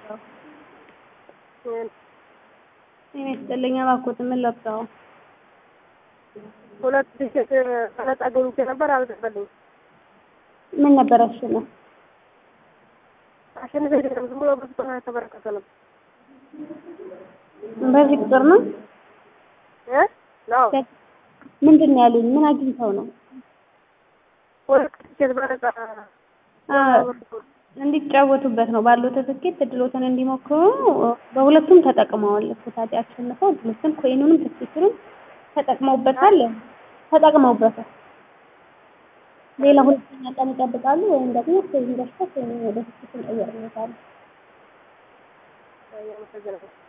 እኔ ስለኛ ባኮት ምን ለብሰው ሁለት ቲኬት ሰላጣ አገኝቼ ነበር አልተፈልኝ ምን ነበር አሽነ አሸንፈ ዝም ብሎ በስጦታ ተበረከተ ነው በዚህ ቁጥር ነው ነው ምንድነው ያሉኝ ምን አግኝተው ነው ሁለት ቲኬት በረጣ እንዲጫወቱበት ነው ባለው ትኬት እድሎትን እንዲሞክሩ በሁለቱም ተጠቅመዋል ታዲያ አሸንፈው እድሎትን ኮይኑንም ትኬቱንም ተጠቅመውበታል ሌላ ሁለተኛ ቀን ይጠብቃሉ ወይም ደግሞ ከዚህ በፊት ወደ ትኬት እንቀይርለታል